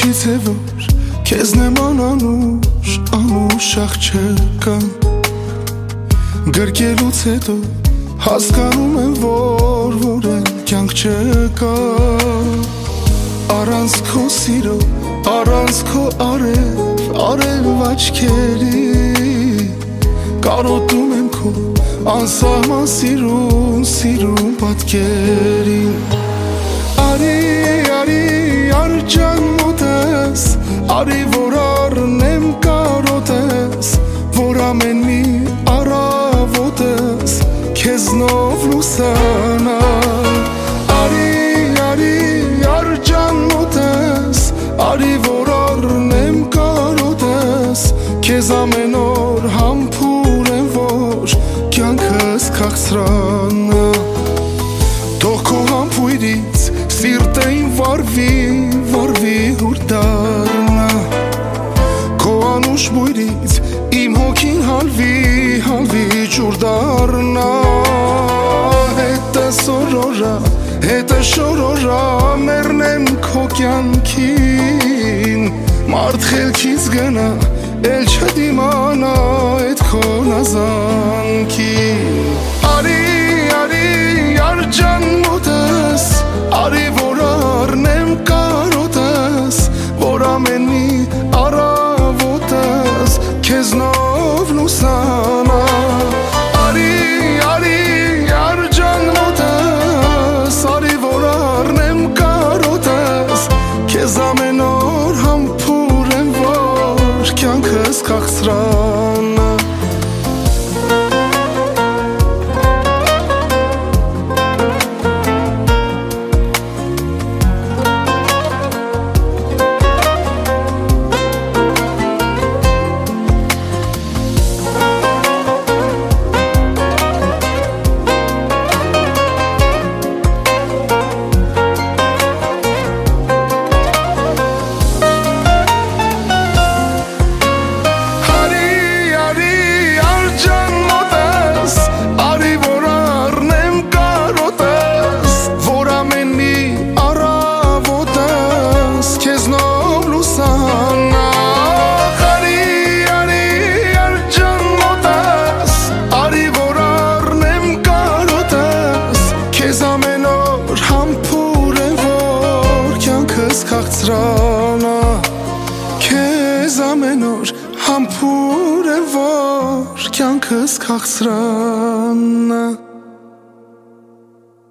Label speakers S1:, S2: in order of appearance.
S1: Մարդից է որ քեզ նման անուշ աղջկան Գրկելուց հետո հասկանում եմ որ էլ կյանք չկա Առանց քո սիրո, առանց քո արև աչքերի Կարոտում եմ քո անսահման սիրուն պատկերին Արի արջան մոտես, արի որ առնեմ կարոտես Որ ամեն մի առավոտես քեզնով լուսանա Արի արջան մոտես, արի որ առնեմ կարոտես Քեզ ամեն օր համբուր եմ որ կյանքս քաղցրանա Թող քո համբույրից սիրտեին վարվի հուր դառնա Քո անուշ բույրից իմ հոգին հալվի ջուր դառնա Հետը շորորա մեռնեմ քո կյանքին Մարդ խելքից գնա էլ չդիմանա էդ քո նազանքին Արի արջան մոտես, արի որ առնեմ կարոտես Որ ամեն մի առավոտես քեզնով լուսանա Արի արջան մոտես, արի որ առնեմ կարոտես Քեզ ամեն օր համբուր եմ որ կյանքս քաղցրանա Քեզ ամեն օր համբուր է որ կյանքս քաղցրանա